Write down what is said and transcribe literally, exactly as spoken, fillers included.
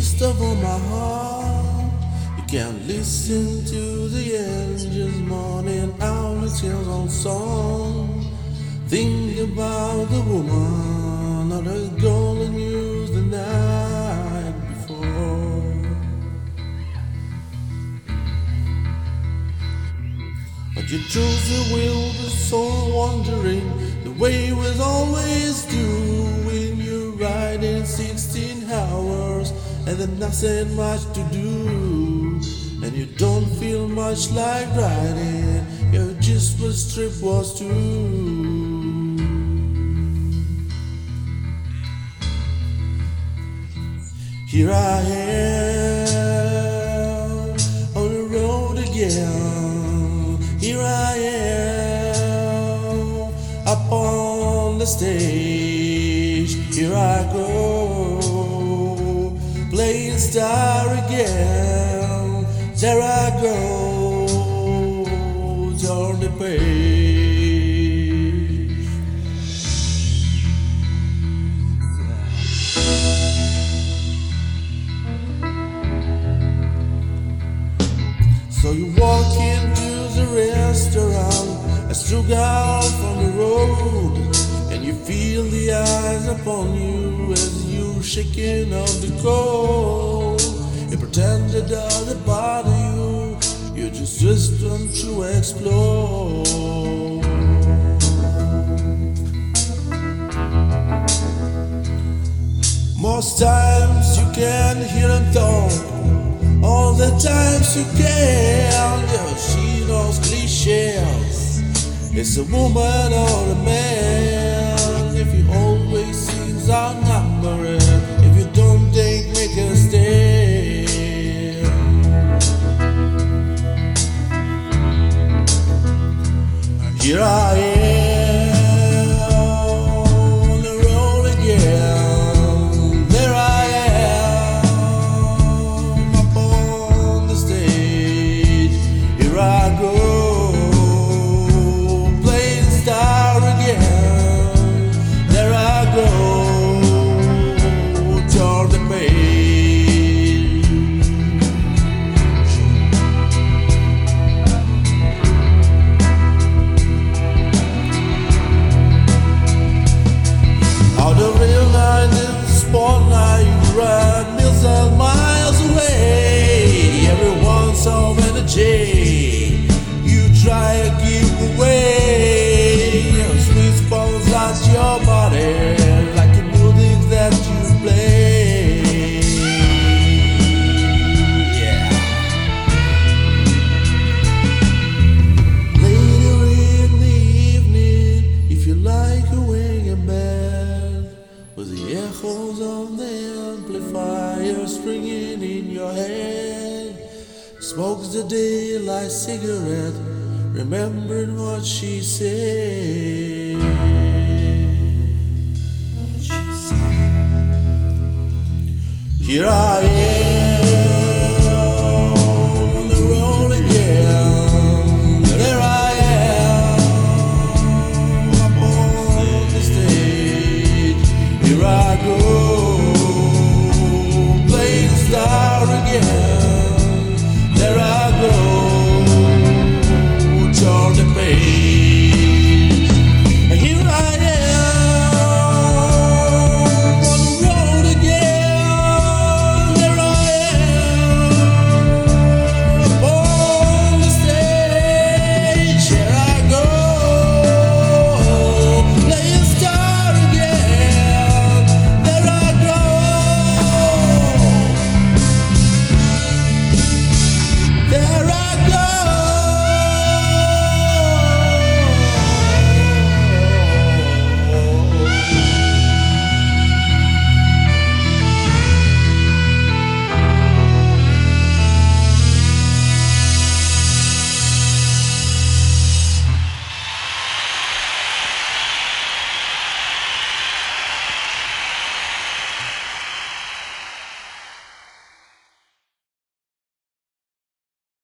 east of my heart. You can listen to the angels morning out its own song. Think about the woman that has golden news the night before. But you chose the will with soul wandering, the way we always do when you're riding sixteen hours and there's nothing much to do, and you don't feel much like riding, you're just what strip was to. Here I am on the road again. Here I am up on the stage. Here I go, playing star again. There I go, turn the page. So you walk into the restaurant, I struck out from the road, and you feel the eyes upon you as you're shaking off the cold. You pretend it doesn't bother you, you're just destined to explode. Most times you can hear them talk, all the times you can, yeah, she knows cliches. It's a woman or a man. If you always seems outnumbered, if you don't think, make a stand. Here I am on the road again. There I am up on the stage. Here I go, playing star again. There I go, turn the page. Out of real night in the spotlight, you ride millions of miles away. Everyone's so energy, you try to keep away. Your sweet spots out your body like the music that you play. Yeah. Later in the evening, if you like away in bed, with the echoes of the amplifier ringing in your head, smokes the daylight cigarette, remembering what she said. Here I am on the road again. There I am up on the stage. Here I go, playing star again.